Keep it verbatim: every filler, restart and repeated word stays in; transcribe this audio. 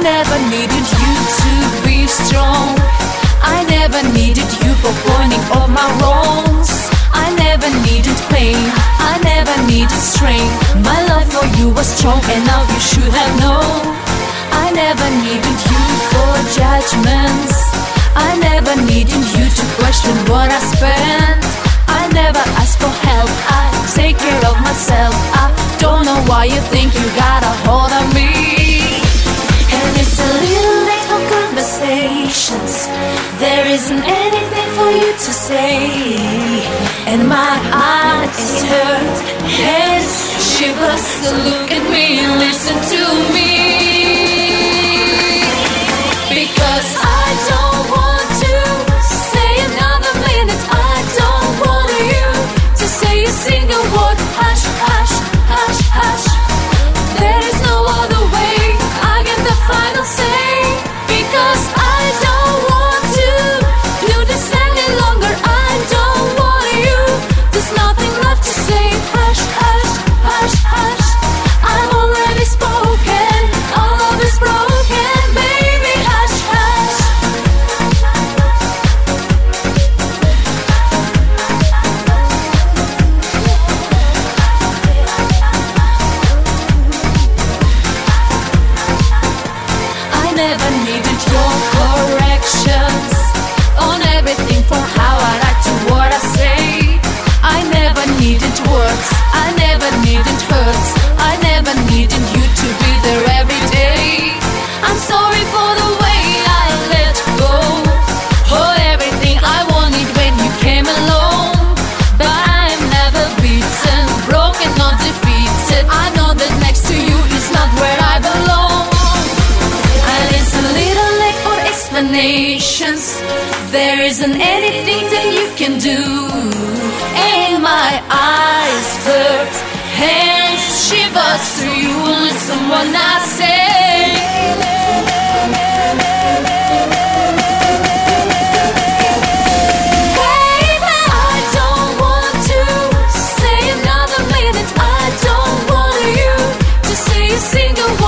never needed you to be strong. I never needed you for pointing all my wrongs. I never needed pain, I never needed strain. My love for you was strong enough, you should have known. I never needed you for judgments. I never needed you to question what I spent. I never asked for help, I take care of myself. I don't know why you think you got a hold on me. And it's a little late for conversations. There isn't anything for you to say. And my eyes hurt, heads shivers. So look at me and listen to me. Because I don't want to say another minute. I don't want you to say a single word. Hush, hush, hush, hush. There is no other way. I get the final say. Because I don't want to do this any longer. I don't want you. There's nothing left to say. Hush, hush, hush, hush. I've already spoken. All love is broken, baby. Hush, hush. I never needed your corrections on everything for how I act to what I say. I never needed words, I never needed hurts. I never needed you to be there every day. I'm sorry for the way I let go. Oh, everything I wanted when you came along. But I'm never beaten, broken, not defeated. I know that next to you is not where I belong. And it's a little late for explanations. There isn't anything that you can do. And my eyes hurt, hands shiver. So you will listen when I say. Single